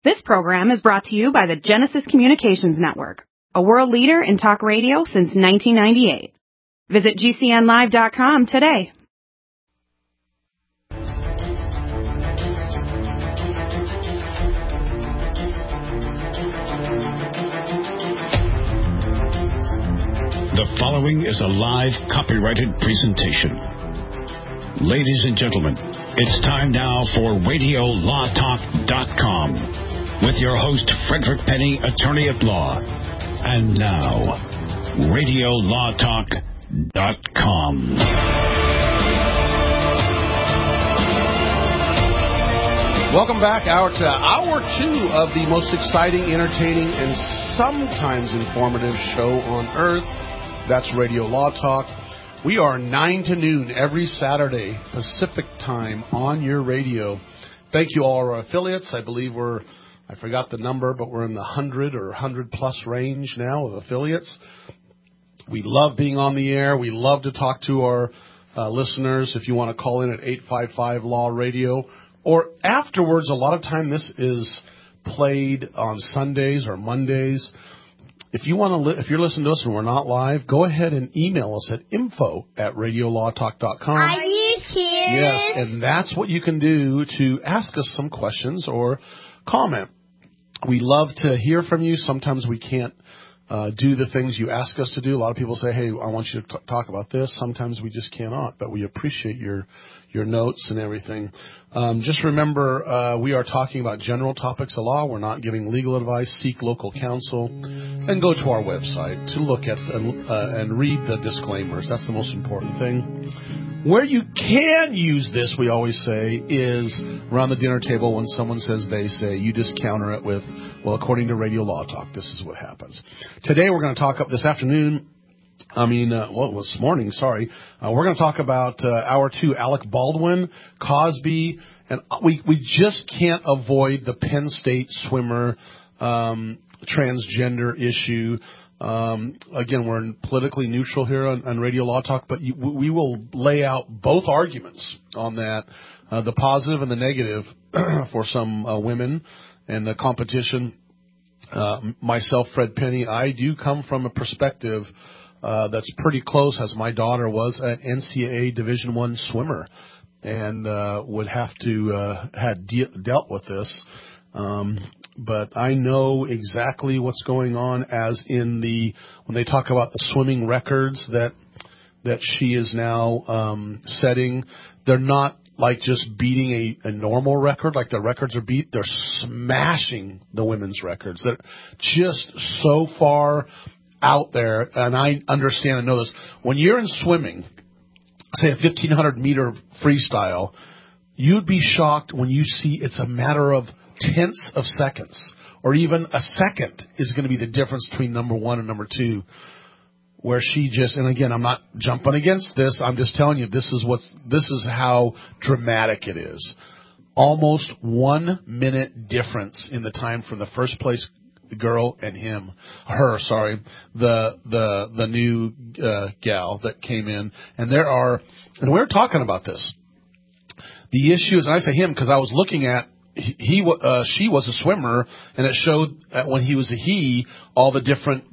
This program is brought to you by the Genesis Communications Network, a world leader in talk radio since 1998. Visit GCNlive.com today. The following is a live copyrighted presentation. Ladies and gentlemen, it's time now for RadioLawTalk.com with your host, Frederick Penny, attorney at law. And now, RadioLawTalk.com. Welcome back, hour 2 of the most exciting, entertaining, and sometimes informative show on earth. That's Radio Law Talk. We are 9 to noon every Saturday, Pacific time, on your radio. Thank you all our affiliates. I believe I forgot the number, but we're in the 100 or 100-plus range now of affiliates. We love being on the air. We love to talk to our listeners. If you want to call in at 855-LAW-RADIO. Or afterwards, a lot of time this is played on Sundays or Mondays. If you want to, if you're listening to us and we're not live, go ahead and email us at info@radiolawtalk.com. Are you serious? Yes, and that's what you can do to ask us some questions or comment. We love to hear from you. Sometimes we can't do the things you ask us to do. A lot of people say, hey, I want you to talk about this. Sometimes we just cannot, but we appreciate your notes and everything. Just remember, we are talking about general topics of law. We're not giving legal advice. Seek local counsel. And go to our website to look at and read the disclaimers. That's the most important thing. Where you can use this, we always say, is around the dinner table when someone says they say. You just counter it with, well, according to Radio Law Talk, this is what happens. Today we're going to talk up this afternoon. This morning, sorry. We're going to talk about hour 2, Alec Baldwin, Cosby, and we just can't avoid the Penn State swimmer transgender issue. Again, we're politically neutral here on Radio Law Talk, but we will lay out both arguments on that, the positive and the negative for some women and the competition. Myself, Fred Penny, I do come from a perspective that's pretty close, as my daughter was an NCAA Division I swimmer and would have to had dealt with this. But I know exactly what's going on, as in when they talk about the swimming records that she is now setting. They're not like just beating a normal record, like the records are beat. They're smashing the women's records. They're just so far out there, and I understand and know this. When you're in swimming, say a 1,500-meter freestyle, you'd be shocked when you see it's a matter of tenths of seconds, or even a second is going to be the difference between number 1 and number 2, where she just, and again, I'm not jumping against this, I'm just telling you this is how dramatic it is. Almost 1 minute difference in the time from the first place girl and the new gal that came in, and we're talking about this. The issue is, and I say him because I was looking at, she was a swimmer, and it showed when he was a he, all the different,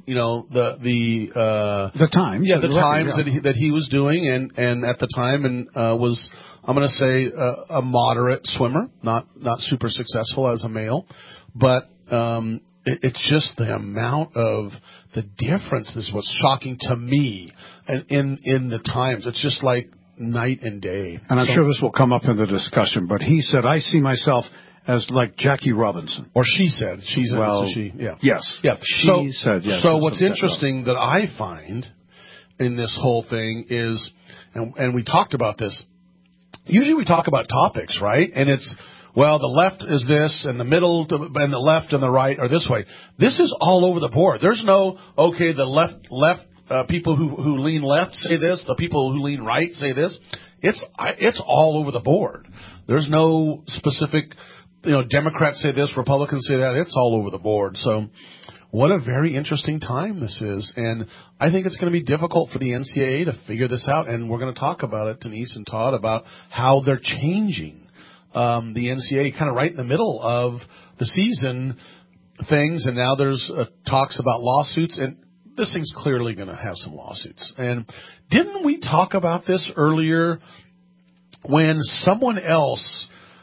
the times, that he was doing, and at the time, and was, I'm going to say, a moderate swimmer, not super successful as a male, but it's just the amount of the difference is what's shocking to me, and in the times, it's just like night and day. And I'm sure this will come up in the discussion, but he said, I see myself as like Jackie Robinson. Or she said. She, yeah. Yes. Yeah. She said, yes. So what's interesting that I find in this whole thing is, and we talked about this, usually we talk about topics, right? And it's, well, the left is this, and the middle, and the left and the right are this way. This is all over the board. There's no, okay, the left people who lean left say this, the people who lean right say this. It's all over the board. There's no specific, Democrats say this, Republicans say that. It's all over the board. So what a very interesting time this is. And I think it's going to be difficult for the NCAA to figure this out. And we're going to talk about it, Denise and Todd, about how they're changing the NCAA kind of right in the middle of the season things, and now there's talks about lawsuits, and this thing's clearly going to have some lawsuits. And didn't we talk about this earlier when someone else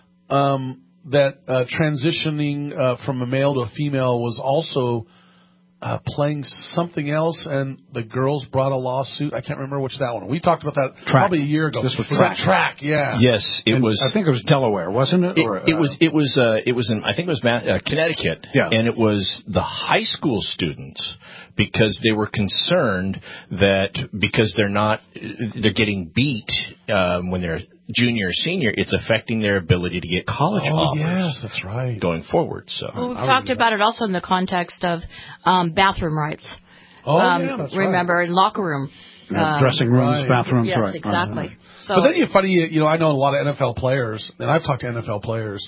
transitioning from a male to a female was also playing something else, and the girls brought a lawsuit? I can't remember which that one. We talked about that probably a year ago. This was that Track? Yeah. Yes, it was. I think it was Delaware, wasn't it? It was in, I think it was Connecticut. Yeah. And it was the high school students, because they were concerned that because they're getting beat when they're junior or senior, it's affecting their ability to get college offers. Yes, that's right. Going forward. So well, we've talked about it also in the context of bathroom rights. Yeah, that's remember, in locker room. Dressing rooms, bathrooms. Yes, right. exactly. So, but then you're funny, I know a lot of NFL players, and I've talked to NFL players.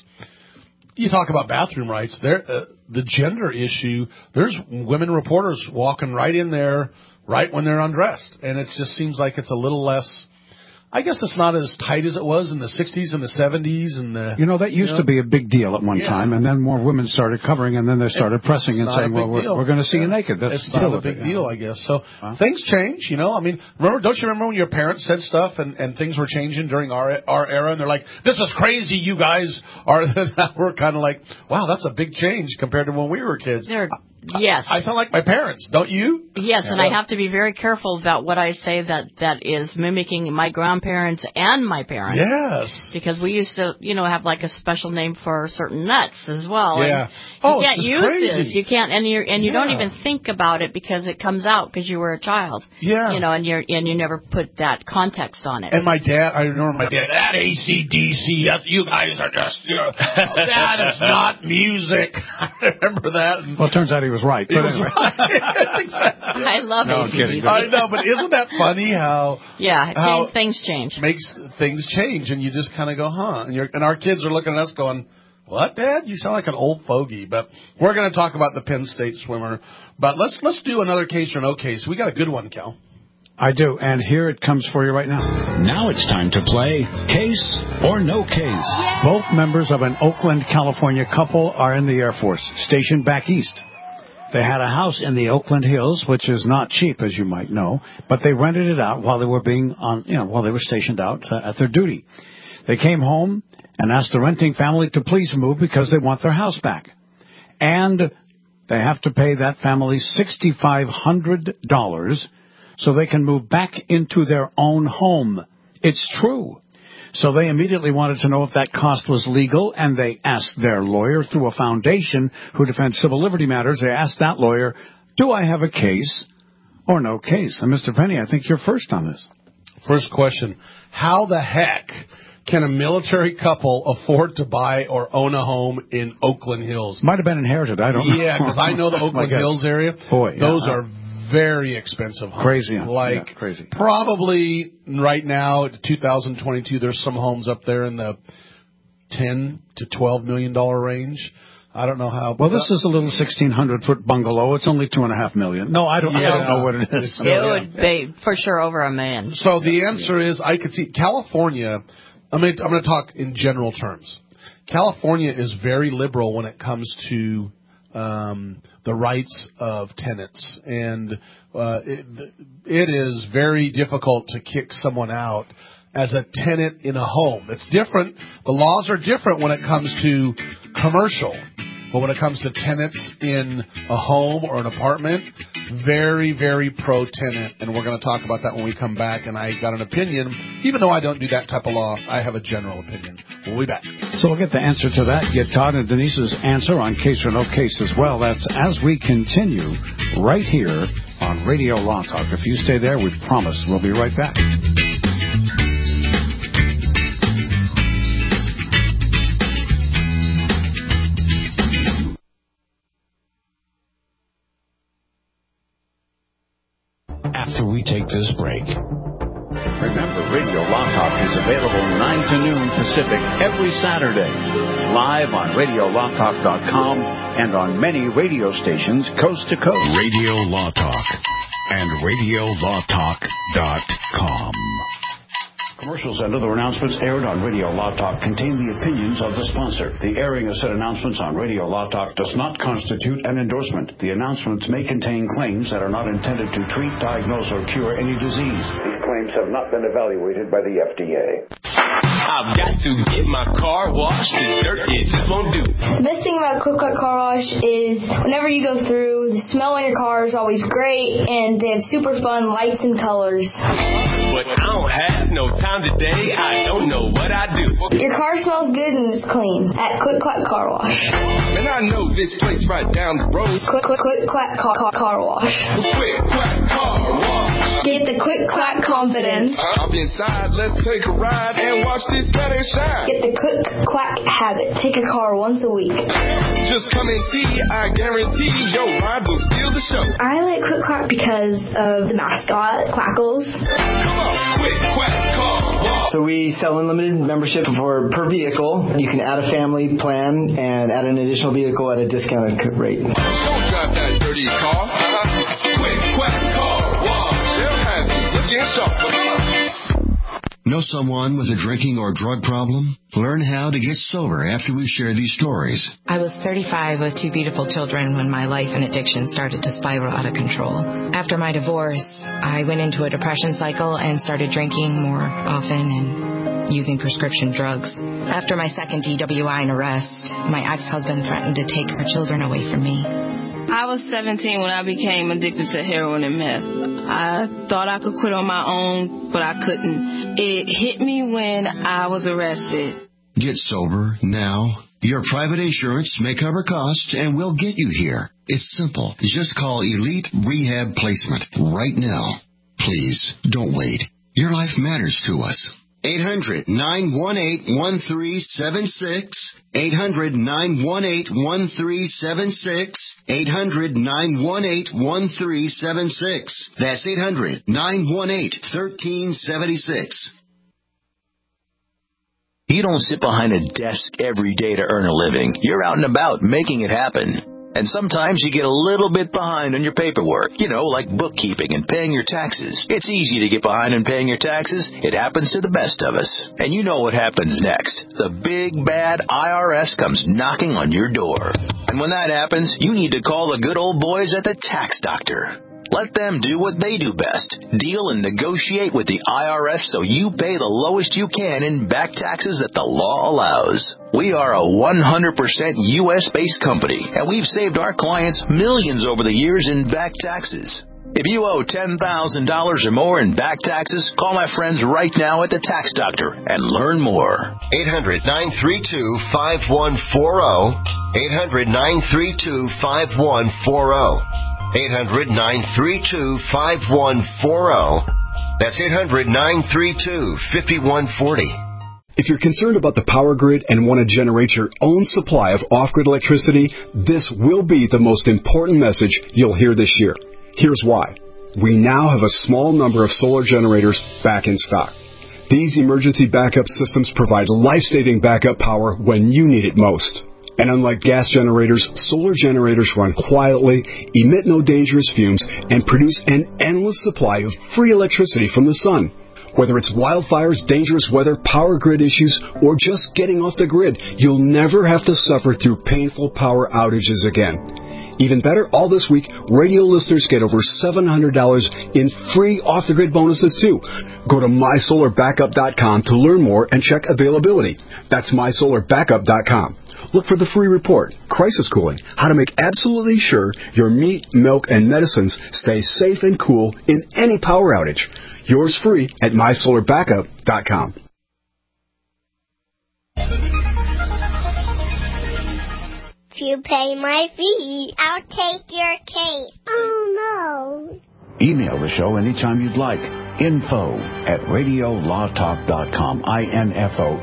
You talk about bathroom rights. The gender issue, there's women reporters walking right in there right when they're undressed. And it just seems like it's a little less, I guess it's not as tight as it was in the 60s and the 70s. And that used to be a big deal at one time, and then more women started covering, and then they started pressing and saying, well, we're going to see you naked. It's not a big deal, I guess. So things change, I mean, don't you remember when your parents said stuff and things were changing during our era, and they're like, this is crazy, you guys are, now we're kind of like, wow, that's a big change compared to when we were kids. Yes. I sound like my parents, don't you? Yes, and I have to be very careful about what I say that is mimicking my grandparents and my parents. Yes. Because we used to, have like a special name for certain nuts as well. Yeah. And you can't use crazy. this. You can't, and you don't even think about it because it comes out because you were a child. Yeah. And you never put that context on it. And my dad, I remember my dad, that AC/DC, you guys are just, that is not music. I remember that. Well, it turns out he was right. But anyway. Exactly. I love AC/DC. I know, but isn't that funny how... Yeah, things change. Makes things change, and you just kind of go, huh? And our kids are looking at us going, what, Dad? You sound like an old fogey. But we're going to talk about the Penn State swimmer. But let's do another case or no case. We got a good one, Cal. I do, and here it comes for you right now. Now it's time to play Case or No Case. Yay! Both members of an Oakland, California couple are in the Air Force, stationed back east. They had a house in the Oakland Hills, which is not cheap, as you might know, but they rented it out while they were while they were stationed out at their duty. They came home and asked the renting family to please move because they want their house back. And they have to pay that family $6,500 so they can move back into their own home. It's true. So they immediately wanted to know if that cost was legal, and they asked their lawyer through a foundation who defends civil liberty matters. They asked that lawyer, do I have a case or no case? And Mr. Penny, I think you're first on this. First question, how the heck can a military couple afford to buy or own a home in Oakland Hills? Might have been inherited, I don't know. Yeah, because I know the Oakland Hills area. Boy, yeah. Those are very expensive homes. Crazy. Crazy. Probably right now, 2022, there's some homes up there in the $10 to $12 million range. I don't know how. Well, this is a little 1,600-foot bungalow. It's only $2.5 million. No, I don't know what it is. It would be for sure over $1 million. So the answer is, I could see California. I'm going to talk in general terms. California is very liberal when it comes to the rights of tenants, and it is very difficult to kick someone out as a tenant in a home. It's different. The laws are different when it comes to commercial, but when it comes to tenants in a home or an apartment, very, very pro-tenant, and we're going to talk about that when we come back, and I got an opinion. Even though I don't do that type of law, I have a general opinion. We'll be back. So we'll get the answer to that, get Todd and Denise's answer on Case or No Case as well. That's as we continue right here on Radio Law Talk. If you stay there, we promise we'll be right back. After we take this break. Remember, Radio Law Talk is available 9 to noon Pacific every Saturday, live on RadioLawTalk.com and on many radio stations coast to coast. Radio Law Talk and RadioLawTalk.com. Commercials and other announcements aired on Radio Law Talk contain the opinions of the sponsor. The airing of said announcements on Radio Law Talk does not constitute an endorsement. The announcements may contain claims that are not intended to treat, diagnose, or cure any disease. These claims have not been evaluated by the FDA. I've got to get my car washed. The dirt it just won't do. The best thing about Quick Quack Car Wash is whenever you go through, the smell in your car is always great, and they have super fun lights and colors. But I don't have no time today. I don't know what I do. Your car smells good and it's clean at Quick Quack Car Wash. Man, I know this place right down the road. Quick Quack Car Wash. Quick Quack Car Wash. Get the Quick Quack confidence. I'll be inside. Let's take a ride and watch this better shine. Get the Quick Quack habit. Take a car once a week. Just come and see. I guarantee your ride will steal the show. I like Quick Quack because of the mascot, Quackles. Come on, Quick Quack Car Wash. So we sell unlimited membership per vehicle. You can add a family plan and add an additional vehicle at a discounted rate. Don't drive that dirty car. Quick Quack Car Wash. They'll have you looking sharp. Know someone with a drinking or drug problem? Learn how to get sober after we share these stories. I was 35 with two beautiful children when my life and addiction started to spiral out of control. After my divorce, I went into a depression cycle and started drinking more often and using prescription drugs. After my second DWI and arrest, my ex-husband threatened to take our children away from me. I was 17 when I became addicted to heroin and meth. I thought I could quit on my own, but I couldn't. It hit me when I was arrested. Get sober now. Your private insurance may cover costs and we'll get you here. It's simple. Just call Elite Rehab Placement right now. Please, don't wait. Your life matters to us. 800-918-1376. 800-918-1376. 800-918-1376. That's 800-918-1376. You don't sit behind a desk every day to earn a living. You're out and about making it happen. And sometimes you get a little bit behind on your paperwork, like bookkeeping and paying your taxes. It's easy to get behind on paying your taxes. It happens to the best of us. And you know what happens next. The big, bad IRS comes knocking on your door. And when that happens, you need to call the good old boys at the Tax Doctor. Let them do what they do best. Deal and negotiate with the IRS so you pay the lowest you can in back taxes that the law allows. We are a 100% U.S.-based company, and we've saved our clients millions over the years in back taxes. If you owe $10,000 or more in back taxes, call my friends right now at the Tax Doctor and learn more. 800-932-5140. 800-932-5140. 800-932-5140. That's 800-932-5140. If you're concerned about the power grid and want to generate your own supply of off-grid electricity, this will be the most important message you'll hear this year. Here's why. We now have a small number of solar generators back in stock. These emergency backup systems provide life-saving backup power when you need it most. And unlike gas generators, solar generators run quietly, emit no dangerous fumes, and produce an endless supply of free electricity from the sun. Whether it's wildfires, dangerous weather, power grid issues, or just getting off the grid, you'll never have to suffer through painful power outages again. Even better, all this week, radio listeners get over $700 in free off-the-grid bonuses, too. Go to mysolarbackup.com to learn more and check availability. That's mysolarbackup.com. Look for the free report, Crisis Cooling, how to make absolutely sure your meat, milk, and medicines stay safe and cool in any power outage. Yours free at mysolarbackup.com. If you pay my fee, I'll take your cake. Oh, no. Email the show anytime you'd like. info@radiolawtalk.com. INFO.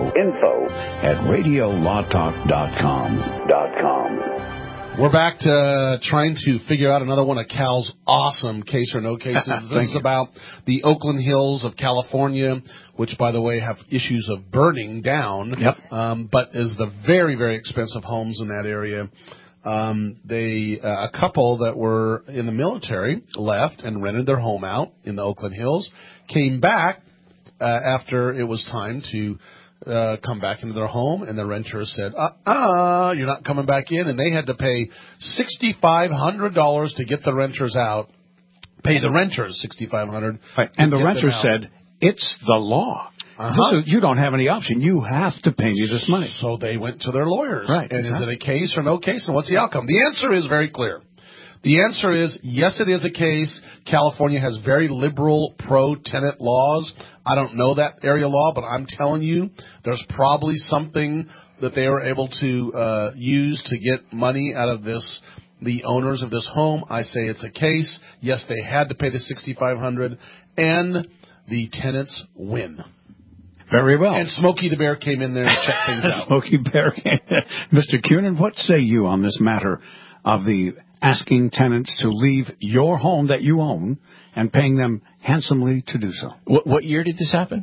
info@radiolawtalk.com. We're back to trying to figure out another one of Cal's awesome case or no cases. This is about the Oakland Hills of California, which, by the way, have issues of burning down, but is the very, very expensive homes in that area. A couple that were in the military left and rented their home out in the Oakland Hills, came back after it was time to come back into their home, and the renters said, you're not coming back in, and they had to pay $6,500 to get the renters out. Pay the renters $6,500. Right. And the renters said, it's the law. You don't have any option. You have to pay me this money. So they went to their lawyers. Right. And is it a case or no case? And what's the outcome? The answer is very clear. The answer is, yes, it is a case. California has very liberal pro-tenant laws. I don't know that area law, but I'm telling you, there's probably something that they were able to use to get money out of this. The owners of this home, I say it's a case. Yes, they had to pay the $6,500, and the tenants win. Very well. And Smokey the Bear came in there and checked things out. Smokey Bear. Mr. Cunin, what say you on this matter of the asking tenants to leave your home that you own and paying them handsomely to do so? What year did this happen?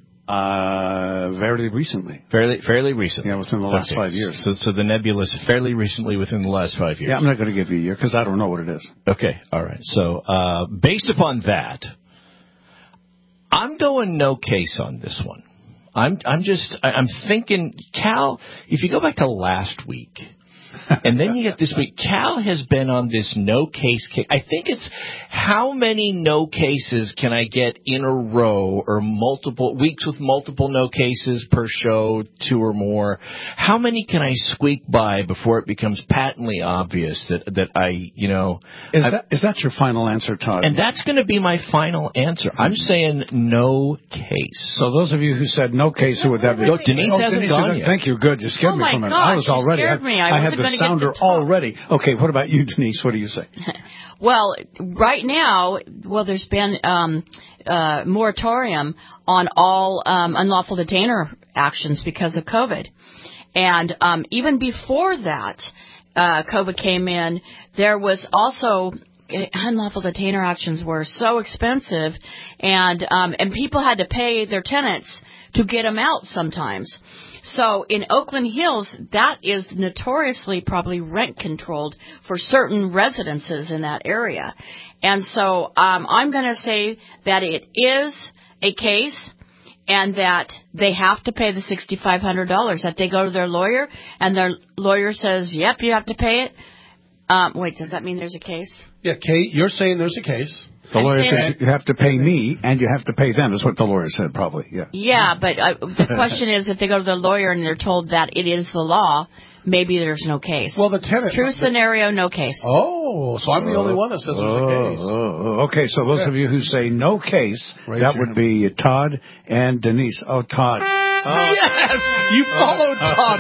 Very recently. Fairly recently. Yeah, within the last 5 years. So the nebulous fairly recently within the last 5 years. Yeah, I'm not going to give you a year because I don't know what it is. Okay, all right. So based upon that, I'm going no case on this one. I'm thinking, Cal, if you go back to last week, and then you get this week, Cal has been on this no case. I think it's how many no cases can I get in a row, or multiple weeks with multiple no cases per show, 2 or more. How many can I squeak by before it becomes patently obvious that Is that your final answer, Todd? And that's going to be my final answer. I'm saying no case. So those of you who said no case, who would that be? No, Denise hasn't gone yet. Thank you. Good. You scared me from it. I was already. I had the sounder already. Okay, what about you, Denise? What do you say? Well, right now, there's been moratorium on all unlawful detainer actions because of COVID. And even before that, COVID came in, there was also unlawful detainer actions were so expensive, and people had to pay their tenants to get them out sometimes. So in Oakland Hills, that is notoriously probably rent controlled for certain residences in that area. And so I'm going to say that it is a case and that they have to pay the $6,500, that they go to their lawyer and their lawyer says, yep, you have to pay it. Wait, does that mean there's a case? Yeah, Kate, you're saying there's a case. The lawyer says you have to pay me and you have to pay them, is what the lawyer said, probably. Yeah. Yeah, but the question is, if they go to the lawyer and they're told that it is the law, maybe there's no case. Well, the tenant. True scenario, no case. Oh, so I'm the only one that says there's a case. Okay, so those of you who say no case, that would be Todd and Denise. Oh, Todd. Yes, you followed Todd.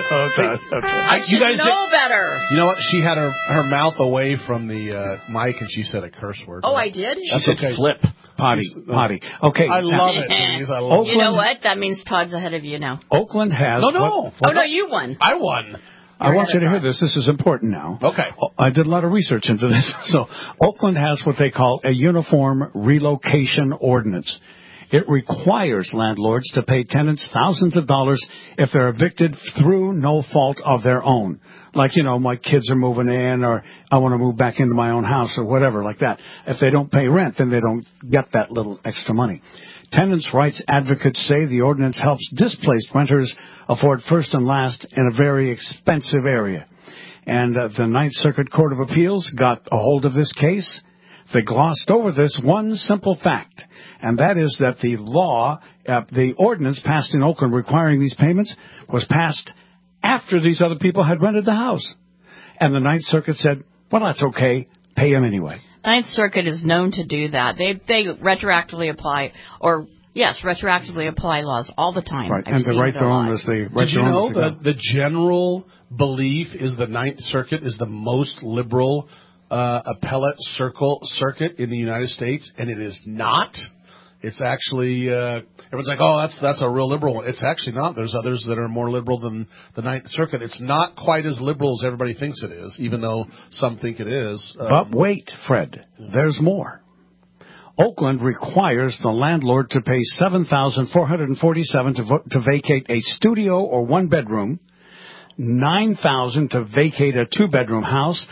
You guys know better. You know what? She had her mouth away from the mic and she said a curse word. Oh, I did? She said flip. Potty. Okay. I love it, Denise. I love it. You know what? That means Todd's ahead of you now. Oakland has... No. Oh, no, you won. I won. I want you to hear this. This is important now. Okay. I did a lot of research into this. So Oakland has what they call a uniform relocation ordinance. It requires landlords to pay tenants thousands of dollars if they're evicted through no fault of their own. Like, my kids are moving in, or I want to move back into my own house, or whatever like that. If they don't pay rent, then they don't get that little extra money. Tenants' rights advocates say the ordinance helps displaced renters afford first and last in a very expensive area. And the Ninth Circuit Court of Appeals got a hold of this case. They glossed over this one simple fact, and that is that the law, the ordinance passed in Oakland requiring these payments was passed after these other people had rented the house. And the Ninth Circuit said, well, that's okay, pay them anyway. Ninth Circuit is known to do that. They retroactively apply, retroactively apply laws all the time. Right, and they write their own as they write their own. Did you know the general belief is the Ninth Circuit is the most liberal appellate circuit in the United States, and it is not. It's actually everyone's like, oh, that's a real liberal one. It's actually not. There's others that are more liberal than the Ninth Circuit. It's not quite as liberal as everybody thinks it is, even though some think it is. But wait, Fred, there's more. Oakland requires the landlord to pay $7,447 to vacate a studio or one-bedroom, $9,000 to vacate a two-bedroom house,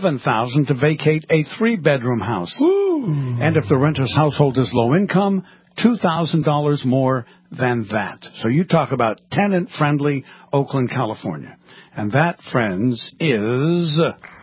$11,000 to vacate a three-bedroom house. Ooh. And if the renter's household is low income, $2,000 more than that. So you talk about tenant-friendly Oakland, California. And that, friends, is...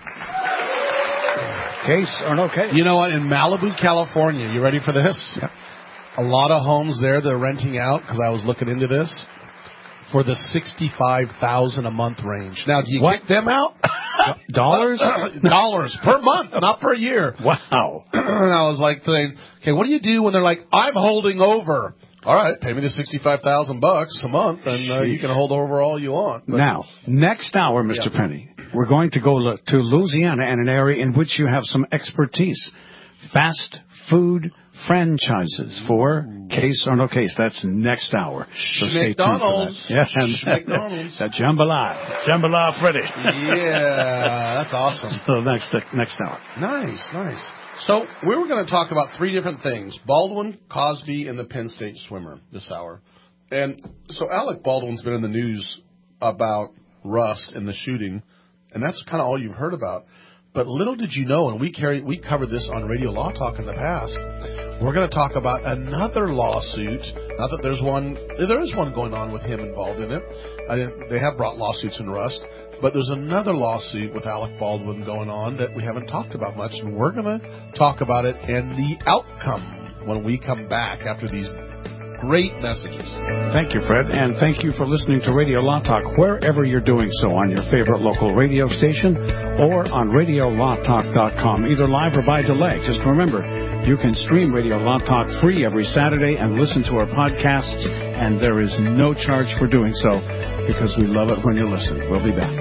Case or no case? You know what? In Malibu, California, you ready for this? Yep. A lot of homes there they're renting out, because I was looking into this, for the $65,000 a month range. Now, do you kick them out? Dollars? Dollars per month, not per year. Wow. And I was like saying, okay, what do you do when they're like, I'm holding over? All right, pay me the $65,000 a month, and you can hold over all you want. But now, next hour, Mr. Penny, we're going to go to Louisiana and an area in which you have some expertise. Fast food franchises for Case or No Case. That's next hour. So stay tuned for that. Yes, and McDonald's. That Jambalaya Freddy. Yeah, that's awesome. So next hour. Nice. So we were going to talk about three different things: Baldwin, Cosby, and the Penn State swimmer this hour. And so Alec Baldwin's been in the news about Rust and the shooting, and that's kind of all you've heard about. But little did you know, and we covered this on Radio Law Talk in the past, we're going to talk about another lawsuit. Not that there is one going on with him involved in it. They have brought lawsuits in Rust. But there's another lawsuit with Alec Baldwin going on that we haven't talked about much, and we're going to talk about it and the outcome when we come back after these great messages. Thank you, Fred, and thank you for listening to Radio Law Talk wherever you're doing so, on your favorite local radio station or on RadioLawTalk.com, either live or by delay. Just remember, you can stream Radio Law Talk free every Saturday and listen to our podcasts, and there is no charge for doing so, because we love it when you listen. We'll be back.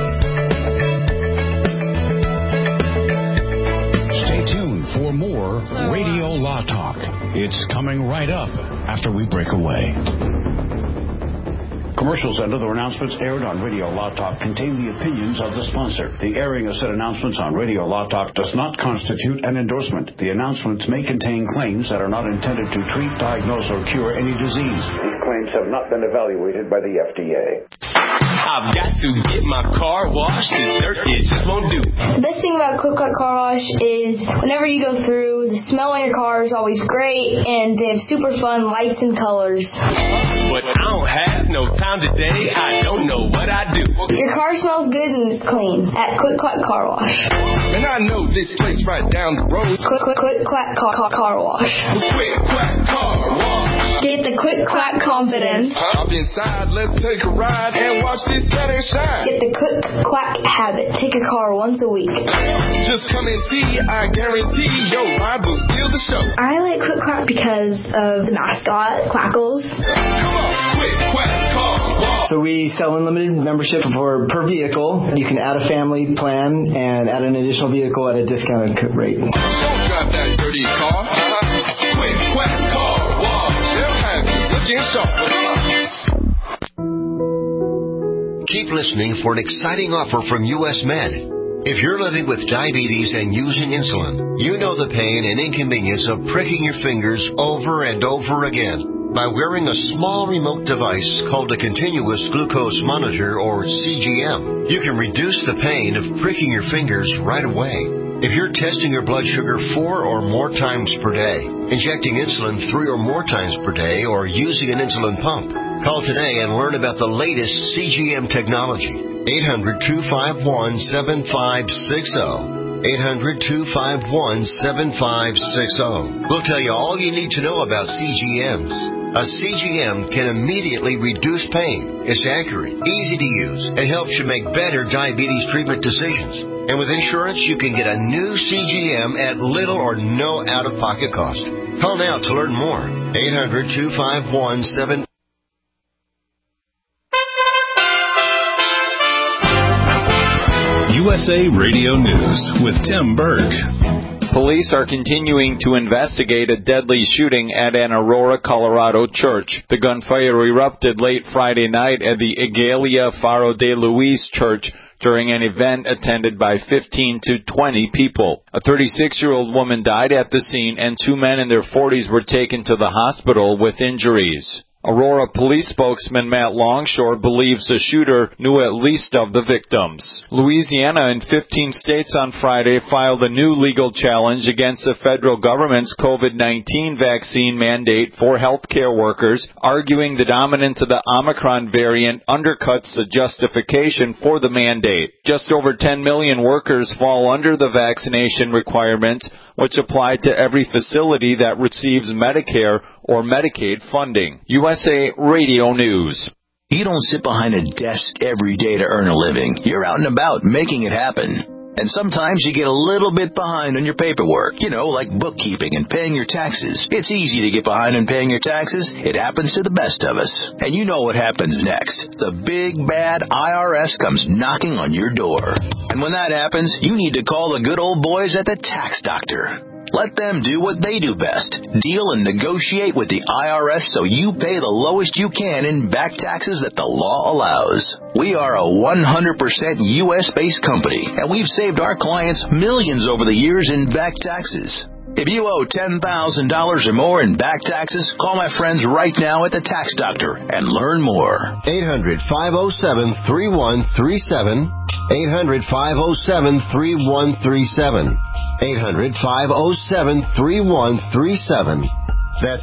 Stay tuned for more Radio Law Talk. It's coming right up after we break away. Commercials and other announcements aired on Radio Law Talk contain the opinions of the sponsor. The airing of said announcements on Radio Law Talk does not constitute an endorsement. The announcements may contain claims that are not intended to treat, diagnose, or cure any disease. These claims have not been evaluated by the FDA. I've got to get my car washed. This dirt, it just won't do. The best thing about Quick Quack Car Wash is whenever you go through, the smell in your car is always great, and they have super fun lights and colors. But I don't have no time today. I don't know what I do. Your car smells good and is clean at Quick Quack Car Wash. And I know this place right down the road. Quick Quack Car Wash. Quick Quack Car Wash. Get the Quick Quack confidence. Hop inside, let's take a ride and watch this cat and shine. Get the Quick Quack habit. Take a car once a week. Just come and see, I guarantee your ride will steal the show. I like Quick Quack because of the mascot, Quackles. Come on, Quick Quack Car Wash. So we sell unlimited membership per vehicle. You can add a family plan and add an additional vehicle at a discounted rate. Don't drive that dirty car. Quick Quack Car Wash. They'll have you looking sharp. Keep listening for an exciting offer from U.S. Med. If you're living with diabetes and using insulin, you know the pain and inconvenience of pricking your fingers over and over again. By wearing a small remote device called a continuous glucose monitor, or CGM, you can reduce the pain of pricking your fingers right away. If you're testing your blood sugar 4 or more times per day, injecting insulin 3 or more times per day, or using an insulin pump, call today and learn about the latest CGM technology. 800-251-7560. 800-251-7560. We'll tell you all you need to know about CGMs. A CGM can immediately reduce pain. It's accurate, easy to use, and helps you make better diabetes treatment decisions. And with insurance, you can get a new CGM at little or no out-of-pocket cost. Call now to learn more. 800-251-7560. USA Radio News with Tim Berg. Police are continuing to investigate a deadly shooting at an Aurora, Colorado church. The gunfire erupted late Friday night at the Iglesia Faro de Luis church during an event attended by 15 to 20 people. A 36-year-old woman died at the scene, and 2 men in their 40s were taken to the hospital with injuries. Aurora police spokesman Matt Longshore believes the shooter knew at least of the victims. Louisiana and 15 states on Friday filed a new legal challenge against the federal government's COVID-19 vaccine mandate for healthcare workers, arguing the dominance of the Omicron variant undercuts the justification for the mandate. Just over 10 million workers fall under the vaccination requirements, which apply to every facility that receives Medicare or Medicaid funding. USA Radio News. You don't sit behind a desk every day to earn a living. You're out and about making it happen. And sometimes you get a little bit behind on your paperwork, like bookkeeping and paying your taxes. It's easy to get behind on paying your taxes. It happens to the best of us. And you know what happens next. The big, bad IRS comes knocking on your door. And when that happens, you need to call the good old boys at the Tax Doctor. Let them do what they do best. Deal and negotiate with the IRS so you pay the lowest you can in back taxes that the law allows. We are a 100% U.S.-based company, and we've saved our clients millions over the years in back taxes. If you owe $10,000 or more in back taxes, call my friends right now at the Tax Doctor and learn more. 800-507-3137. 800-507-3137. 800-507-3137. That's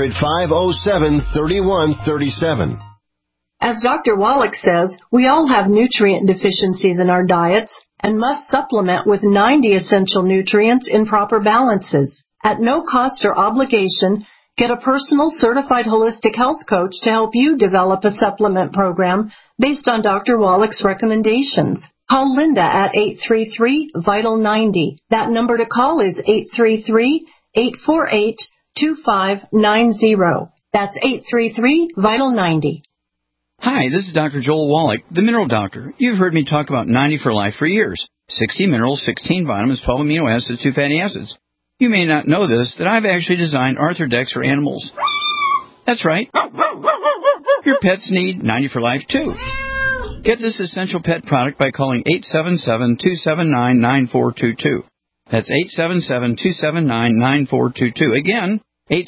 800-507-3137. As Dr. Wallach says, we all have nutrient deficiencies in our diets and must supplement with 90 essential nutrients in proper balances. At no cost or obligation, get a personal certified holistic health coach to help you develop a supplement program based on Dr. Wallach's recommendations. Call Linda at 833-VITAL-90. That number to call is 833-848-2590. That's 833-VITAL-90. Hi, this is Dr. Joel Wallach, the Mineral Doctor. You've heard me talk about 90 for Life for years. 60 minerals, 16 vitamins, 12 amino acids, 2 fatty acids. You may not know this, that I've actually designed Arthrodex for animals. That's right. Your pets need 90 for Life, too. Get this essential pet product by calling 877-279-9422. That's 877-279-9422. Again,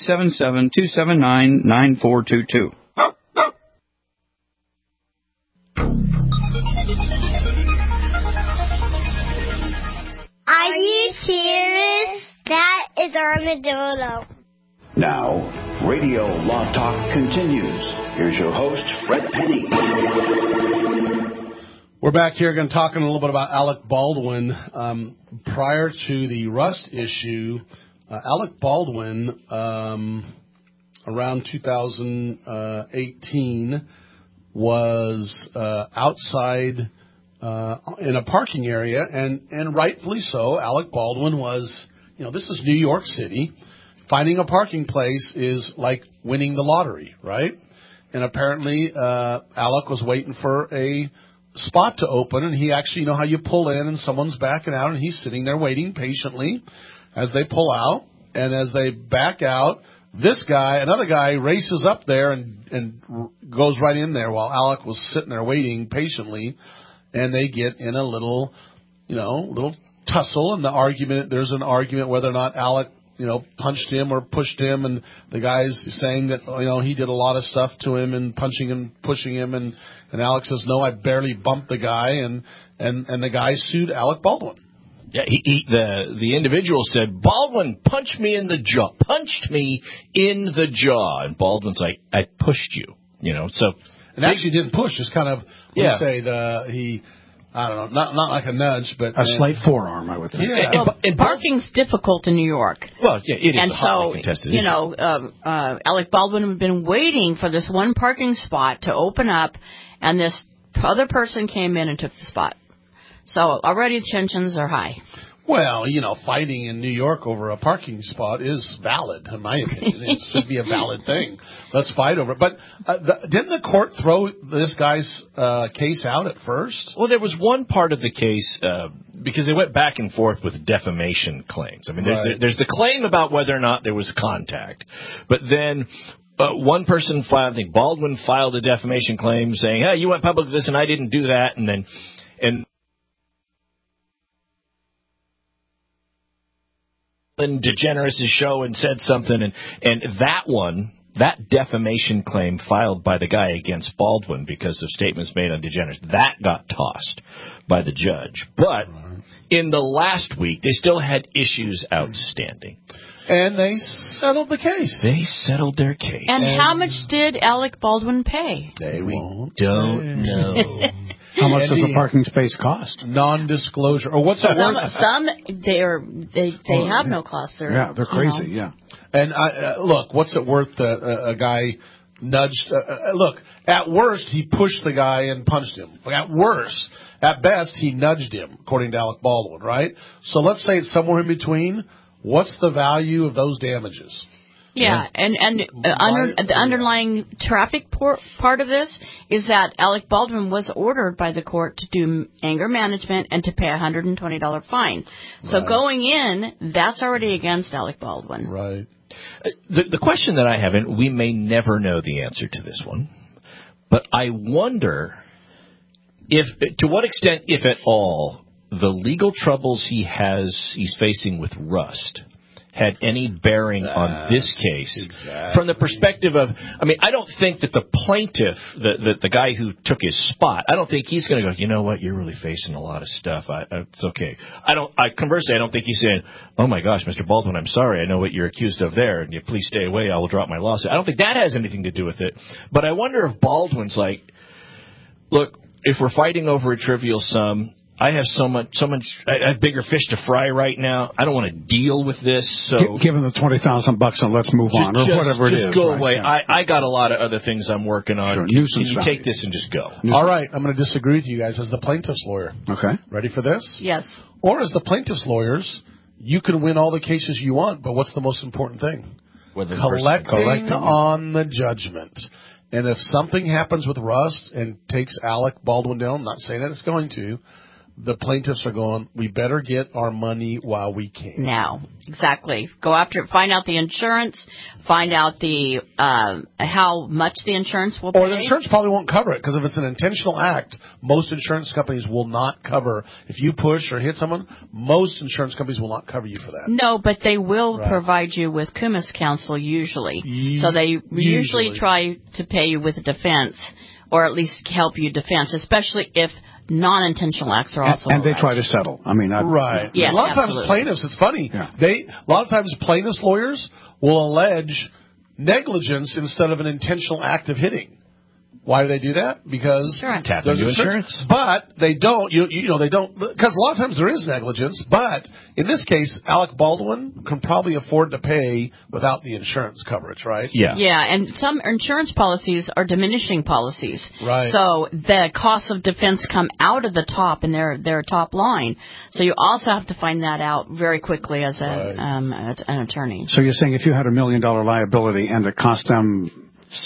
877-279-9422. Are you serious? That is Armadillo. Now, Radio Law Talk continues. Here's your host, Fred Penny. We're back here again talking a little bit about Alec Baldwin. Prior to the Rust issue, Alec Baldwin, around 2018, was outside in a parking area, and rightfully so. Alec Baldwin was, this is New York City. Finding a parking place is like winning the lottery, right? And apparently, Alec was waiting for a spot to open, and he actually, how you pull in and someone's backing out, and he's sitting there waiting patiently as they pull out. And as they back out, another guy races up there and goes right in there while Alec was sitting there waiting patiently, and they get in a little tussle, and there's an argument whether or not Alec punched him or pushed him, and the guy's saying that, he did a lot of stuff to him and punching him, pushing him, and Alex says, no, I barely bumped the guy, and the guy sued Alec Baldwin. Yeah, the individual said, Baldwin punched me in the jaw, and Baldwin's like, I pushed you, so. And actually didn't push, just kind of, I don't know, not like a nudge, but a slight forearm, I would think. Yeah. And parking's difficult in New York. Well, yeah, it is. And a hotly contested issue. Alec Baldwin had been waiting for this one parking spot to open up, and this other person came in and took the spot. So already tensions are high. Well, fighting in New York over a parking spot is valid, in my opinion. It should be a valid thing. Let's fight over it. But didn't the court throw this guy's case out at first? Well, there was one part of the case, because they went back and forth with defamation claims. I mean, there's the claim about whether or not there was contact. But then one person filed, I think Baldwin filed a defamation claim saying, hey, you went public with this and I didn't do that. And DeGeneres' show and said something, and that one, that defamation claim filed by the guy against Baldwin because of statements made on DeGeneres, that got tossed by the judge. But in the last week, they still had issues outstanding. And they settled the case. They settled their case. And how much did Alec Baldwin pay? We don't know. How much does a parking space cost? Non-disclosure. Or what's it worth? Some they have no cost. They're crazy. Yeah. And look, what's it worth that a guy nudged? Look, at worst he pushed the guy and punched him. At worst, at best he nudged him, according to Alec Baldwin, right? So let's say it's somewhere in between. What's the value of those damages? Yeah, and the underlying traffic part of this is that Alec Baldwin was ordered by the court to do anger management and to pay a $120 fine. So going in, that's already against Alec Baldwin. Right. The question that I have, and we may never know the answer to this one, but I wonder to what extent, if at all, the legal troubles he's facing with Rust had any bearing on this case from the perspective of, I mean, I don't think that the plaintiff, the guy who took his spot, I don't think he's going to go, you know what, you're really facing a lot of stuff. It's okay. Conversely, I don't think he's saying, oh my gosh, Mr. Baldwin, I'm sorry. I know what you're accused of there, and you please stay away. I will drop my lawsuit. I don't think that has anything to do with it. But I wonder if Baldwin's like, look, if we're fighting over a trivial sum, I have I have bigger fish to fry right now. I don't want to deal with this. So give him the $20,000 and let's move on, or whatever it is. Just go away. Yeah. I got a lot of other things I'm working on. Sure. Can you take this and just go? All right, I'm going to disagree with you guys as the plaintiff's lawyer. Okay. Ready for this? Yes. Or as the plaintiff's lawyers, you can win all the cases you want, but what's the most important thing? Collecting on the judgment. And if something happens with Rust and takes Alec Baldwin down, I'm not saying that it's going to, the plaintiffs are going, we better get our money while we can. Now, exactly. Go after it. Find out the insurance. Find out the how much the insurance will pay. Or the insurance probably won't cover it, because if it's an intentional act, most insurance companies will not cover. If you push or hit someone, most insurance companies will not cover you for that. No, but they will provide you with Kumis counsel usually. So they usually try to pay you with a defense, or at least help you defense, especially if non-intentional acts are also and they try to settle. I mean, right. Yes, a lot of times plaintiffs, it's funny. Yeah. A lot of times plaintiffs' lawyers will allege negligence instead of an intentional act of hitting. Why do they do that? Because tap into insurance. But they don't. They don't, because a lot of times there is negligence. But in this case, Alec Baldwin can probably afford to pay without the insurance coverage, right? Yeah. Yeah, and some insurance policies are diminishing policies. Right. So the costs of defense come out of the top in their top line. So you also have to find that out very quickly as an attorney. So you're saying if you had $1 million liability and it cost them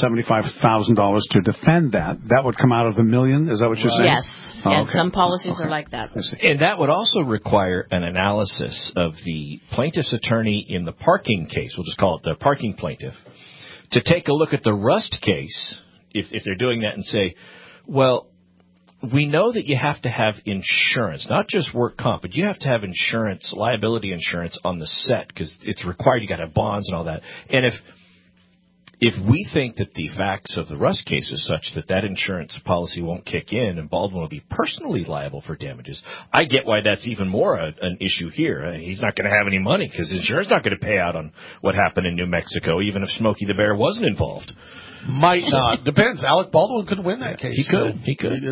$75,000 to defend that would come out of the $1 million? Is that what you're saying? Yes. And some policies are like that. And that would also require an analysis of the plaintiff's attorney in the parking case. We'll just call it the parking plaintiff. To take a look at the Rust case, if they're doing that, and say, well, we know that you have to have insurance, not just work comp, but you have to have insurance, liability insurance on the set, because it's required. You got to have bonds and all that. And if we think that the facts of the Rust case is such that insurance policy won't kick in and Baldwin will be personally liable for damages, I get why that's even more an issue here. He's not going to have any money because insurance is not going to pay out on what happened in New Mexico, even if Smokey the Bear wasn't involved. Might not. Depends. Alec Baldwin could win that case. He could.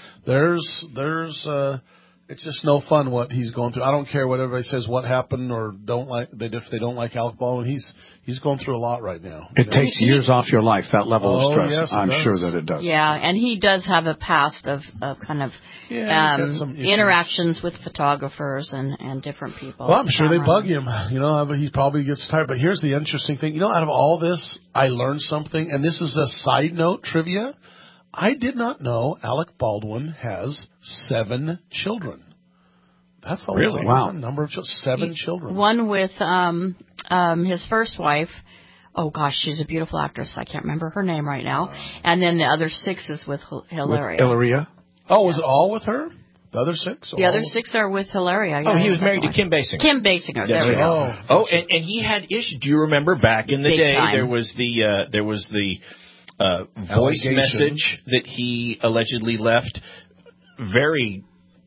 It's just no fun what he's going through. I don't care what everybody says, what happened or if they don't like Alec Baldwin. He's going through a lot right now. It takes years off your life, that level of stress. Yes, I'm sure that it does. Yeah, and he does have a past of kind of interactions with photographers and different people. Well, I'm sure they bug him. He probably gets tired. But here's the interesting thing. Out of all this, I learned something, and this is a side note trivia. I did not know Alec Baldwin has 7 children. That's a really wow number of children. 7 children. One with his first wife. Oh gosh, she's a beautiful actress. I can't remember her name right now. And then the other 6 is with Hilaria. Hilaria? Oh, was it all with her? The other 6? The other 6 are with Hilaria. Oh, he was married to Kim Basinger. Kim Basinger. There we go. Oh, and he had issues. Do you remember back in the day there was the voice message that he allegedly left? Very,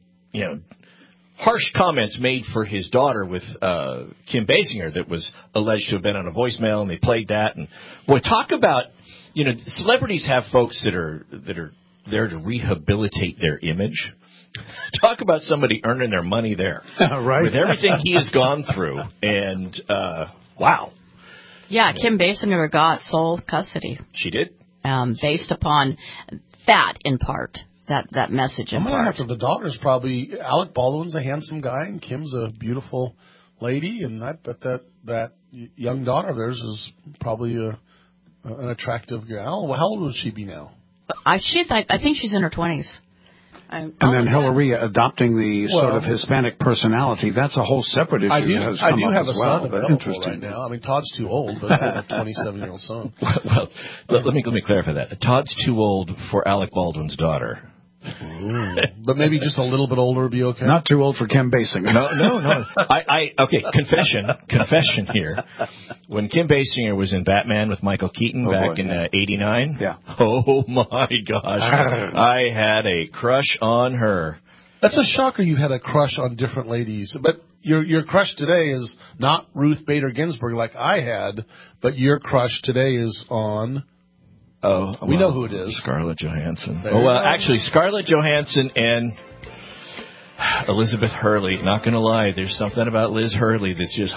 harsh comments made for his daughter with Kim Basinger that was alleged to have been on a voicemail, and they played that. And boy, talk about celebrities have folks that are there to rehabilitate their image. Talk about somebody earning their money there, right? With everything he has gone through, and wow. Yeah, Kim Basinger got sole custody. She did, based upon that in part. That message in part. After the daughter's probably Alec Baldwin's a handsome guy and Kim's a beautiful lady, and I bet that young daughter of theirs is probably an attractive gal. Well, how old would she be now? I think she's in her 20s. And then Hilaria adopting the sort of Hispanic personality, that's a whole separate issue. I do have a son available right now. I mean, Todd's too old, but I have a 27-year-old son. Well, let me clarify that. Todd's too old for Alec Baldwin's daughter. But maybe just a little bit older would be okay. Not too old for Kim Basinger. No. Okay, confession here. When Kim Basinger was in Batman with Michael Keaton back in '89, oh my gosh, I had a crush on her. That's a shocker. You had a crush on different ladies, but your crush today is not Ruth Bader Ginsburg like I had, but your crush today is on. Oh, we know who it is. Scarlett Johansson. Actually, Scarlett Johansson and Elizabeth Hurley. Not going to lie, there's something about Liz Hurley that's just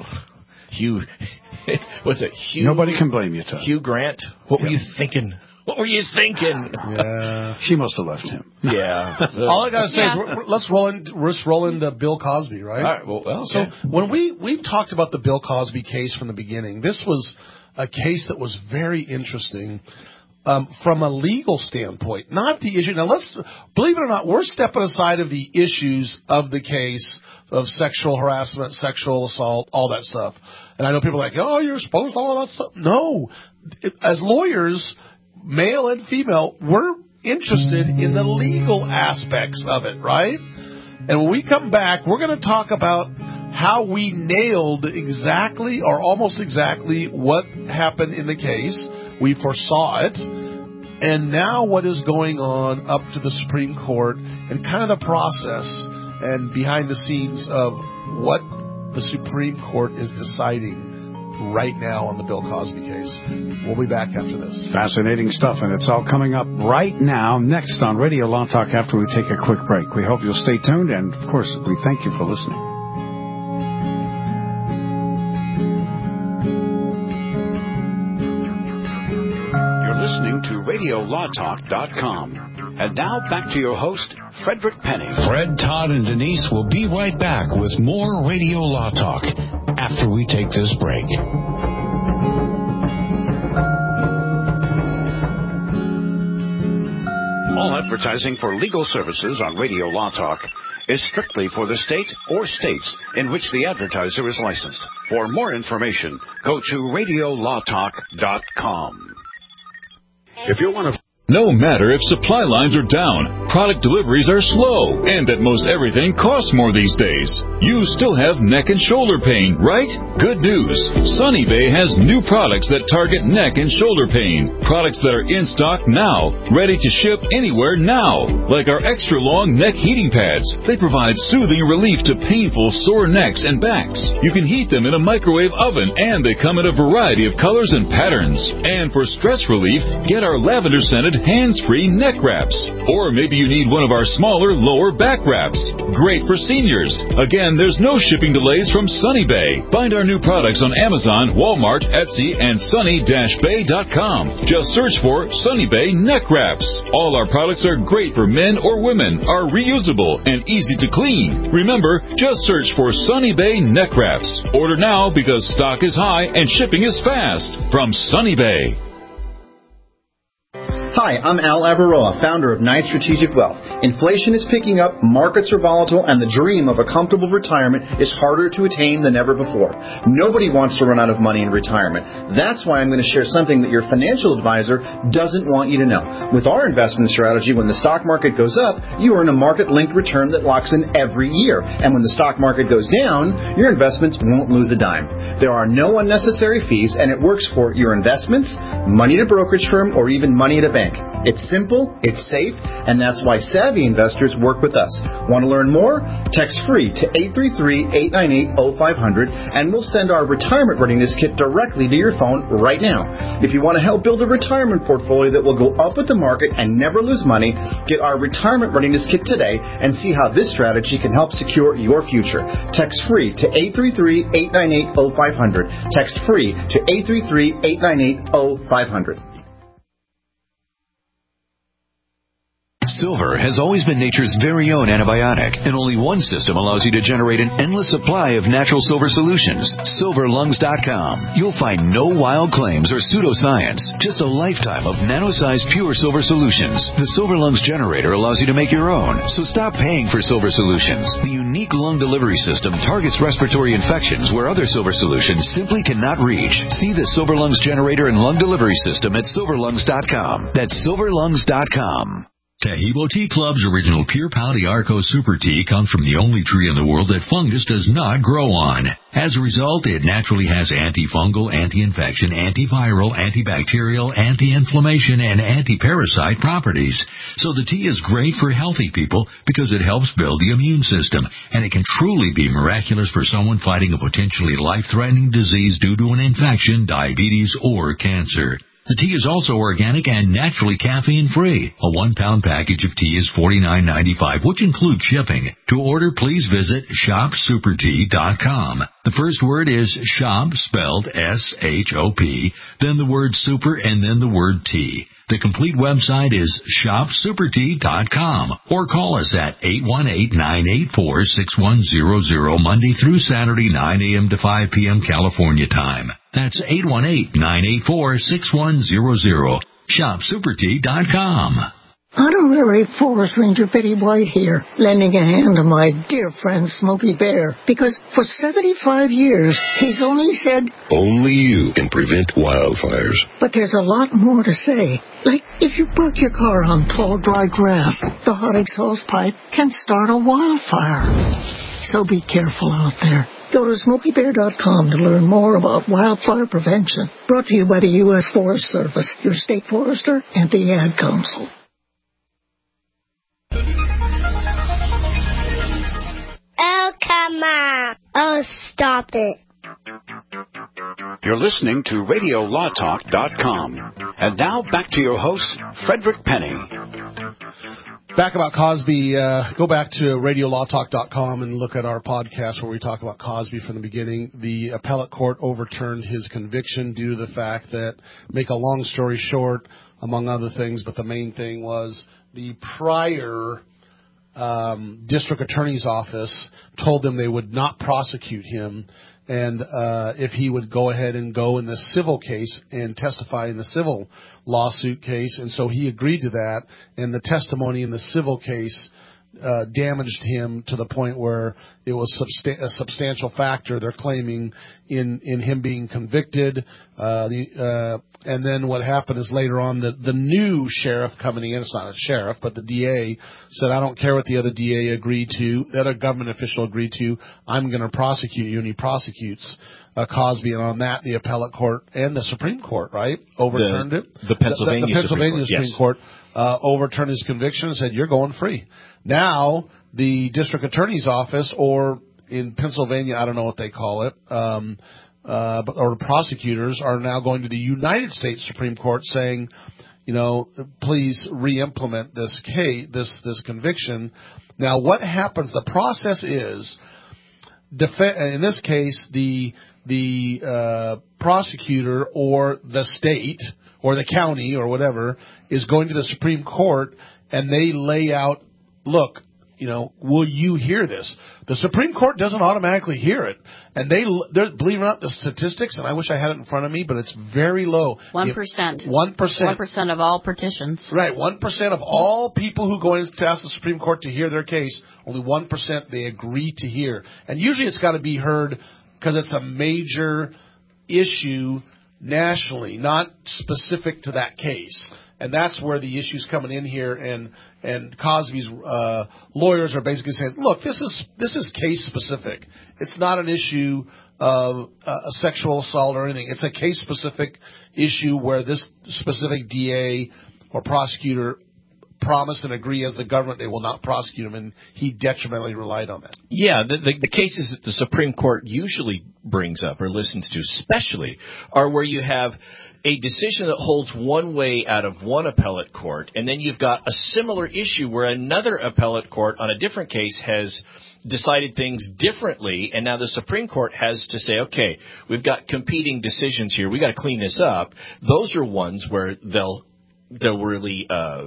Hugh. Was it Hugh? Nobody can blame you, Todd. Hugh Grant. What were you thinking? What were you thinking? Yeah, she must have left him. Yeah. All I gotta say is let's roll into Bill Cosby, right? All right. Well, so when we've talked about the Bill Cosby case from the beginning, this was a case that was very interesting from a legal standpoint, not the issue. Now, believe it or not, we're stepping aside of the issues of the case of sexual harassment, sexual assault, all that stuff. And I know people are like, oh, you're supposed to all that stuff. No. As lawyers, male and female, we're interested in the legal aspects of it, right? And when we come back, we're going to talk about how we nailed exactly or almost exactly what happened in the case. We foresaw it. And now what is going on up to the Supreme Court and kind of the process and behind the scenes of what the Supreme Court is deciding right now on the Bill Cosby case. We'll be back after this. Fascinating stuff, and it's all coming up right now, next on Radio Law Talk after we take a quick break. We hope you'll stay tuned, and, of course, we thank you for listening. You're listening to RadioLawTalk.com. And now, back to your host, Frederick Penny. Fred, Todd, and Denise will be right back with more Radio Law Talk after we take this break. All advertising for legal services on Radio Law Talk is strictly for the state or states in which the advertiser is licensed. For more information, go to RadioLawTalk.com. If you're one of No matter if supply lines are down, product deliveries are slow, and that most everything costs more these days, you still have neck and shoulder pain, right? Good news. Sunny Bay has new products that target neck and shoulder pain. Products that are in stock now, ready to ship anywhere now. Like our extra long neck heating pads. They provide soothing relief to painful sore necks and backs. You can heat them in a microwave oven, and they come in a variety of colors and patterns. And for stress relief, get our lavender scented hands-free neck wraps. Or maybe you need one of our smaller lower back wraps. Great for seniors. Again, there's no shipping delays from Sunny Bay. Find our new products on Amazon, Walmart, Etsy, and sunny-bay.com. Just search for Sunny Bay neck wraps. All our products are great for men or women, are reusable, and easy to clean. Remember, just search for Sunny Bay neck wraps. Order now because stock is high and shipping is fast. From Sunny Bay. Hi, I'm Al Avaroa, founder of Knight Strategic Wealth. Inflation is picking up, markets are volatile, and the dream of a comfortable retirement is harder to attain than ever before. Nobody wants to run out of money in retirement. That's why I'm going to share something that your financial advisor doesn't want you to know. With our investment strategy, when the stock market goes up, you earn a market-linked return that locks in every year. And when the stock market goes down, your investments won't lose a dime. There are no unnecessary fees, and it works for your investments, money at a brokerage firm, or even money at a bank. It's simple, it's safe, and that's why savvy investors work with us. Want to learn more? Text free to 833-898-0500, and we'll send our retirement readiness kit directly to your phone right now. If you want to help build a retirement portfolio that will go up with the market and never lose money, get our retirement readiness kit today and see how this strategy can help secure your future. Text free to 833-898-0500. Text free to 833-898-0500. Silver has always been nature's very own antibiotic, and only one system allows you to generate an endless supply of natural silver solutions. SilverLungs.com. You'll find no wild claims or pseudoscience, just a lifetime of nano-sized pure silver solutions. The Silver Lungs generator allows you to make your own, so stop paying for silver solutions. The unique lung delivery system targets respiratory infections where other silver solutions simply cannot reach. See the Silver Lungs generator and lung delivery system at SilverLungs.com. That's SilverLungs.com. Tahibo Tea Club's original Pure Pau d'Arco Super Tea comes from the only tree in the world that fungus does not grow on. As a result, it naturally has antifungal, anti-infection, antiviral, antibacterial, anti-inflammation, and anti-parasite properties. So the tea is great for healthy people because it helps build the immune system, and it can truly be miraculous for someone fighting a potentially life-threatening disease due to an infection, diabetes, or cancer. The tea is also organic and naturally caffeine-free. A 1-pound package of tea is $49.95, which includes shipping. To order, please visit shopsupertea.com. The first word is shop, spelled S-H-O-P, then the word super, and then the word tea. The complete website is shopsupertea.com, or call us at 818-984-6100 Monday through Saturday, 9 a.m. to 5 p.m. California time. That's 818-984-6100. shopsupertea.com. Honorary Forest Ranger Betty White here, lending a hand to my dear friend Smokey Bear, because for 75 years he's only said, only you can prevent wildfires. But there's a lot more to say. Like, if you park your car on tall, dry grass, the hot exhaust pipe can start a wildfire. So be careful out there. Go to SmokeyBear.com to learn more about wildfire prevention. Brought to you by the U.S. Forest Service, your state forester, and the Ad Council. Oh, come on. Oh, stop it. You're listening to RadioLawTalk.com. And now back to your host, Frederick Penny. Back about Cosby, go back to RadioLawTalk.com and look at our podcast where we talk about Cosby from the beginning. The appellate court overturned his conviction due to the fact that, make a long story short, among other things, but the main thing was the prior district attorney's office told them they would not prosecute him, and if he would go ahead and go in the civil case and testify in the civil lawsuit case. And so he agreed to that, and the testimony in the civil case damaged him to the point where it was a substantial factor, they're claiming, in him being convicted. And then what happened is later on, the new sheriff coming in, it's not a sheriff, but the DA said, I don't care what the other DA agreed to, the other government official agreed to, I'm going to prosecute you, and he prosecutes Cosby. And on that, the appellate court and the Supreme Court, right, overturned it. The Pennsylvania, Supreme Court overturned his conviction and said, you're going free. Now, the district attorney's office, or in Pennsylvania, I don't know what they call it, or prosecutors are now going to the United States Supreme Court saying, please re-implement this case, this conviction. Now, what happens? The process is, in this case, the prosecutor or the state or the county or whatever is going to the Supreme Court, and they lay out, look, will you hear this? The Supreme Court doesn't automatically hear it. And they're, believe it or not, the statistics, and I wish I had it in front of me, but it's very low. 1%. 1% of all petitions. Right. 1% of all people who go in to ask the Supreme Court to hear their case, only 1% they agree to hear. And usually it's got to be heard because it's a major issue nationally, not specific to that case. And that's where the issue's coming in here, and Cosby's lawyers are basically saying, look, this is case specific. It's not an issue of a sexual assault or anything. It's a case specific issue where this specific DA or prosecutor promise and agree as the government they will not prosecute him, and he detrimentally relied on that. Yeah, the cases that the Supreme Court usually brings up or listens to especially are where you have a decision that holds one way out of one appellate court, and then you've got a similar issue where another appellate court on a different case has decided things differently, and now the Supreme Court has to say, okay, we've got competing decisions here, we've got to clean this up. Those are ones where they'll really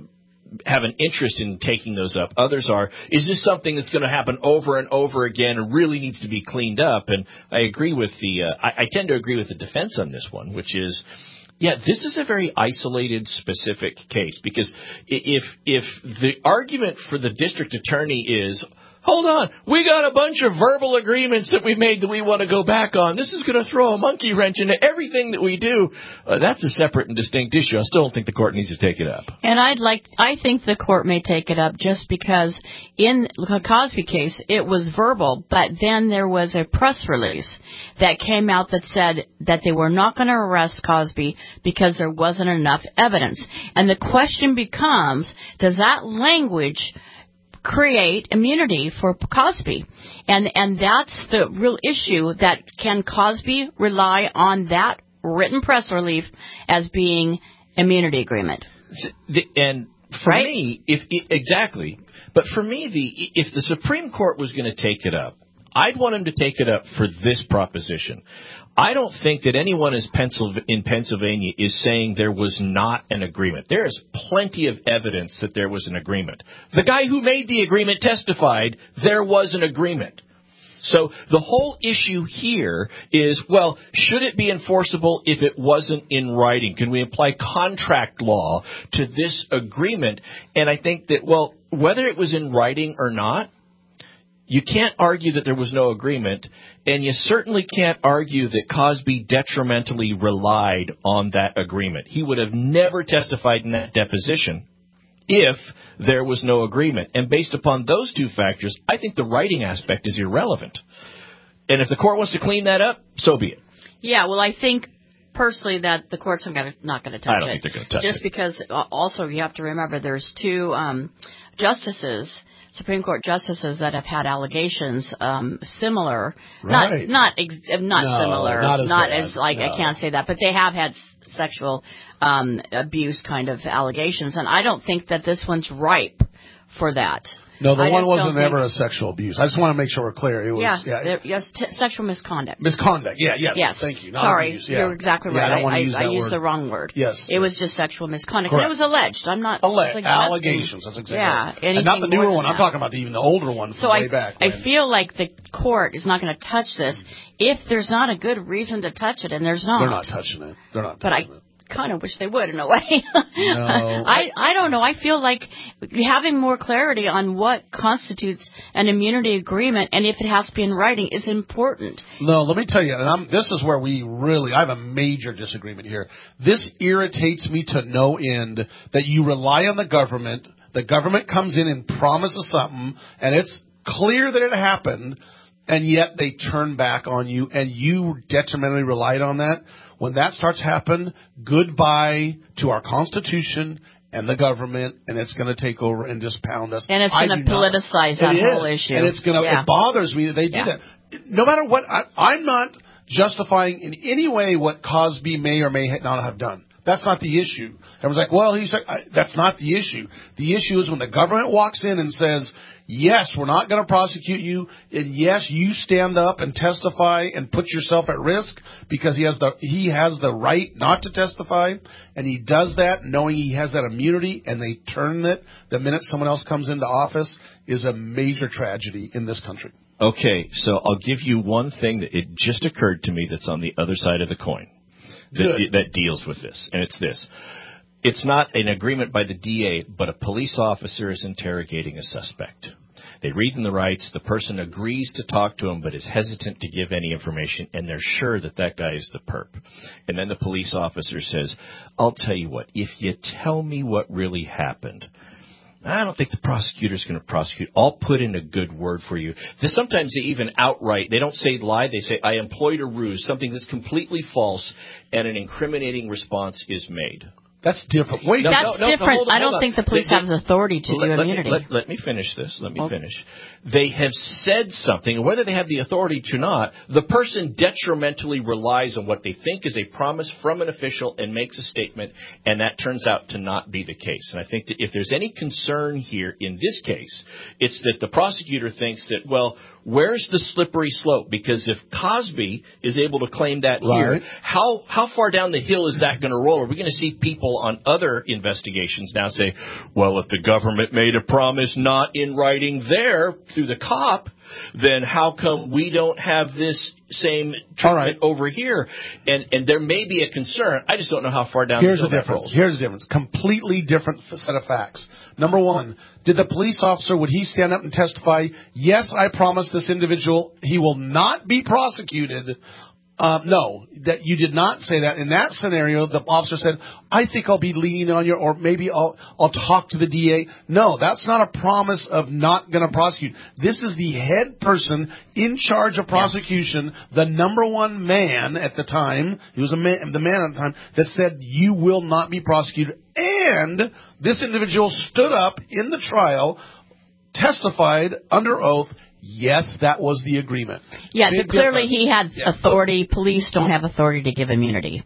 have an interest in taking those up. Others are, is this something that's going to happen over and over again and really needs to be cleaned up? And I agree with I tend to agree with the defense on this one, which is, yeah, this is a very isolated, specific case, because if the argument for the district attorney is, hold on, we got a bunch of verbal agreements that we made that we want to go back on, this is going to throw a monkey wrench into everything that we do, that's a separate and distinct issue. I still don't think the court needs to take it up. And I think the court may take it up just because in the Cosby case, it was verbal, but then there was a press release that came out that said that they were not going to arrest Cosby because there wasn't enough evidence. And the question becomes, does that language create immunity for Cosby? And that's the real issue, that can Cosby rely on that written press release as being immunity agreement? And for me, exactly. But for me, if the Supreme Court was going to take it up, I'd want him to take it up for this proposition. I don't think that anyone in Pennsylvania is saying there was not an agreement. There is plenty of evidence that there was an agreement. The guy who made the agreement testified there was an agreement. So the whole issue here is, well, should it be enforceable if it wasn't in writing? Can we apply contract law to this agreement? And I think that, well, whether it was in writing or not, you can't argue that there was no agreement, and you certainly can't argue that Cosby detrimentally relied on that agreement. He would have never testified in that deposition if there was no agreement. And based upon those two factors, I think the writing aspect is irrelevant. And if the court wants to clean that up, so be it. Yeah, well, I think personally that the court's not going to touch it. I don't think they're going to touch it. Just because also you have to remember there's two justices, Supreme Court justices, that have had allegations similar, right. not similar, not as like I can't say that, but they have had sexual abuse kind of allegations, and I don't think that this one's ripe for that. No, the one wasn't ever a sexual abuse. I just want to make sure we're clear. It was, sexual misconduct. Misconduct, yes. Thank you. Not Sorry, abuse, yeah. You're exactly right. I don't want to use that I used word. the wrong word. Yes. It was just sexual misconduct. Correct. And it was alleged. I'm not suggesting. Allegations, that's exactly right. Yeah. And not the newer one. I'm talking about even the older one from way back. I feel like the court is not going to touch this if there's not a good reason to touch it, and there's not. They're not touching it. But I kind of wish they would in a way. No. I don't know. I feel like having more clarity on what constitutes an immunity agreement and if it has to be in writing is important. No, let me tell you, and this is where I have a major disagreement here. This irritates me to no end that you rely on the government. The government comes in and promises something, and it's clear that it happened, and yet they turn back on you, and you detrimentally relied on that. When that starts to happen, goodbye to our Constitution and the government, and it's going to take over and just pound us. And it's going to politicize that whole issue. And it bothers me that they do that. No matter what, I'm not justifying in any way what Cosby may or may not have done. That's not the issue. Everyone's like, well, that's not the issue. The issue is when the government walks in and says, yes, we're not going to prosecute you, and yes, you stand up and testify and put yourself at risk because he has the right not to testify, and he does that knowing he has that immunity, and they turn it the minute someone else comes into office, is a major tragedy in this country. Okay, so I'll give you one thing that it just occurred to me that's on the other side of the coin that deals with this, and it's this. It's not an agreement by the DA, but a police officer is interrogating a suspect. They read in the rights. The person agrees to talk to him but is hesitant to give any information, and they're sure that guy is the perp. And then the police officer says, I'll tell you what, if you tell me what really happened, I don't think the prosecutor's going to prosecute. I'll put in a good word for you. Sometimes they even outright, they don't say lie, they say, I employed a ruse, something that's completely false, and an incriminating response is made. That's different. Wait, that's different. I don't think the police have the authority to do immunity. Let me finish this. Finish. They have said something, and whether they have the authority to not, the person detrimentally relies on what they think is a promise from an official and makes a statement, and that turns out to not be the case. And I think that if there's any concern here in this case, it's that the prosecutor thinks that, well, where's the slippery slope? Because if Cosby is able to claim that here, how far down the hill is that going to roll? Are we going to see people on other investigations now say, well, if the government made a promise not in writing there through the cop, then how come we don't have this same treatment over here? And there may be a concern. I just don't know how far down the hill that rolls. Here's the difference. Completely different set of facts. Number one, did the police officer, would he stand up and testify, yes, I promised this individual he will not be prosecuted? No, that you did not say that. In that scenario, the officer said, I think I'll be leaning on you, or maybe I'll talk to the DA. No, that's not a promise of not going to prosecute. This is the head person in charge of prosecution, the number one man at the time, he was the man at the time, that said you will not be prosecuted. And this individual stood up in the trial, testified under oath, yes, that was the agreement. Yeah, but clearly he had authority. Police don't have authority to give immunity.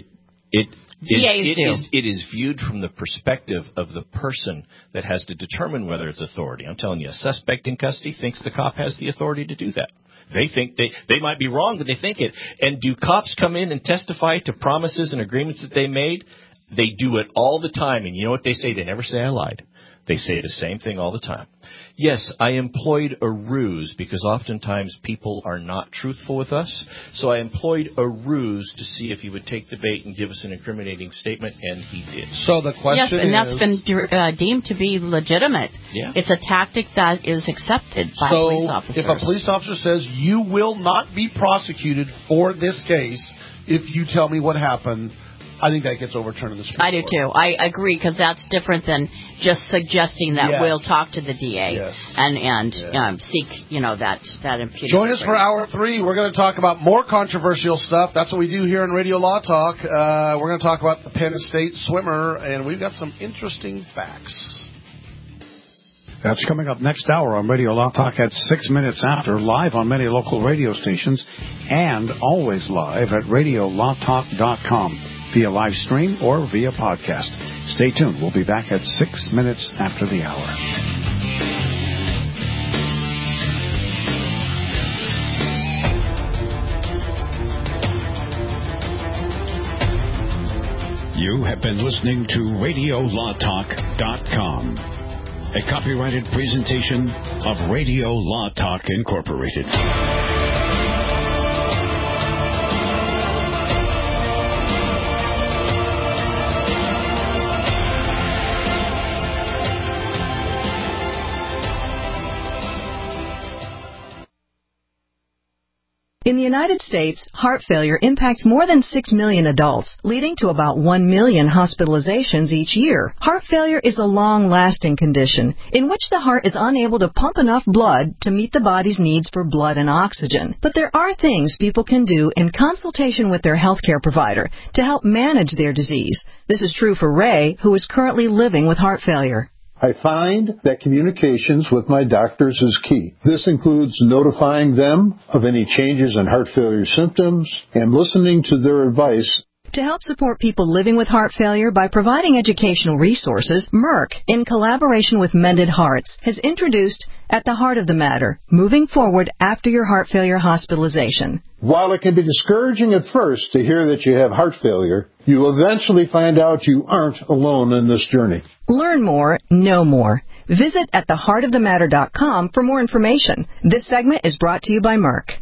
It is viewed from the perspective of the person that has to determine whether it's authority. I'm telling you, a suspect in custody thinks the cop has the authority to do that. They think they might be wrong, but they think it. And do cops come in and testify to promises and agreements that they made? They do it all the time. And you know what they say? They never say I lied. They say the same thing all the time. Yes, I employed a ruse because oftentimes people are not truthful with us. So I employed a ruse to see if he would take the bait and give us an incriminating statement, and he did. So the question is... Yes, and that's been deemed to be legitimate. Yeah. It's a tactic that is accepted by police officers. If a police officer says, you will not be prosecuted for this case if you tell me what happened, I think that gets overturned in the Supreme Court. I do too. I agree, because that's different than just suggesting that we'll talk to the DA and seek, that impunity. Join us for Hour 3. We're going to talk about more controversial stuff. That's what we do here in Radio Law Talk. We're going to talk about the Penn State swimmer, and we've got some interesting facts. That's coming up next hour on Radio Law Talk at 6 minutes after, live on many local radio stations, and always live at radiolawtalk.com. via live stream or via podcast. Stay tuned. We'll be back at 6 minutes after the hour. You have been listening to radiolawtalk.com, a copyrighted presentation of Radio Law Talk Incorporated. In the United States, heart failure impacts more than 6 million adults, leading to about 1 million hospitalizations each year. Heart failure is a long-lasting condition in which the heart is unable to pump enough blood to meet the body's needs for blood and oxygen. But there are things people can do in consultation with their healthcare provider to help manage their disease. This is true for Ray, who is currently living with heart failure. I find that communications with my doctors is key. This includes notifying them of any changes in heart failure symptoms and listening to their advice. To help support people living with heart failure by providing educational resources, Merck, in collaboration with Mended Hearts, has introduced At the Heart of the Matter, Moving Forward After Your Heart Failure Hospitalization. While it can be discouraging at first to hear that you have heart failure, you will eventually find out you aren't alone in this journey. Learn more, know more. Visit attheheartofthematter.com for more information. This segment is brought to you by Merck.